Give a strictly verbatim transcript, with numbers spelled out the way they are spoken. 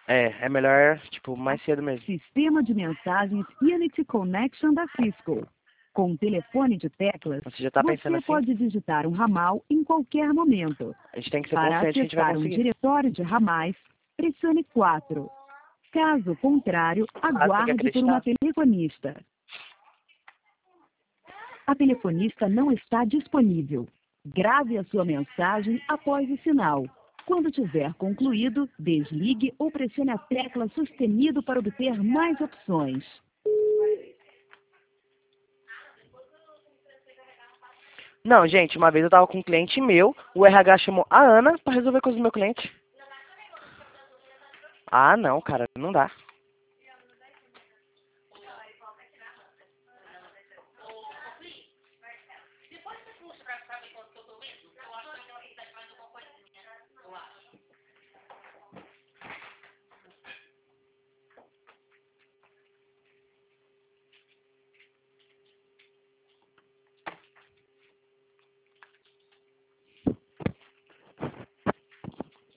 É, é melhor, tipo, mais cedo mesmo. Sistema de mensagens Unity Connection da Cisco. Com um telefone de teclas, Você já tá pensando você assim? pode digitar um ramal em qualquer momento. A gente tem que ser Para confiante que a gente vai acessar um conseguir. diretório de ramais, pressione quatro. Caso contrário, Ah, você tem que aguarde por uma acreditar. telefonista. A telefonista não está disponível. Grave a sua mensagem após o sinal. Quando tiver concluído, desligue ou pressione a tecla sustenido para obter mais opções. Não, gente, uma vez eu tava com um cliente meu, o R H chamou a Ana pra resolver coisas do meu cliente. Ah, não, cara, não dá.